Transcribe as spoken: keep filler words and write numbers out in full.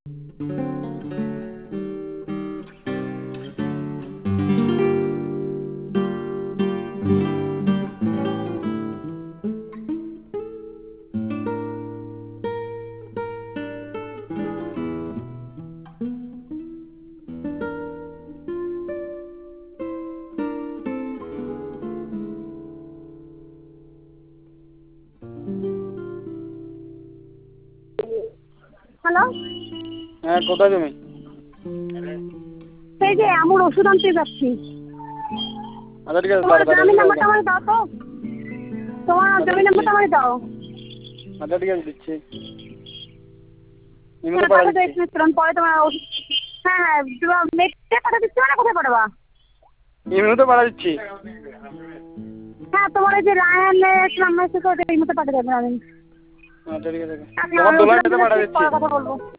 Hello, হ্যাঁ কোথায় তুমি? সেই যে আমার ওষুধ আনতে যাচ্ছি। আচ্ছা ঠিক আছে, তোমার তাড়াতাড়ি জমি এসে নাম্বারটা দাও। আমাকে দাও তো। তোমার আচ্ছা জমি দিচ্ছি। নাম্বারটা আমাকে দাও। আচ্ছা ঠিক আছে দিচ্ছি। ইমোতে হ্যাঁ পাঠা পাঠাতে দিচ্ছি। এসেছিলাম, পরে তোমার ওষুধ। হ্যাঁ হ্যাঁ, নেক্সটে পাঠা দিচ্ছি, মানে কোথায় পাঠাবা? ইমোতে পাঠা দিচ্ছি। হ্যাঁ, তোমার ওই যে রায়ানের নাম্বার থেকে ওটা এই মতো পাঠিয়ে দেবেন। আমি আচ্ছা ঠিক আছে। আপনি তোমার আমার ওষুধ দোলাইতে আনতে পাঠা যাচ্ছি, দিচ্ছি। পরে কথা বলবো।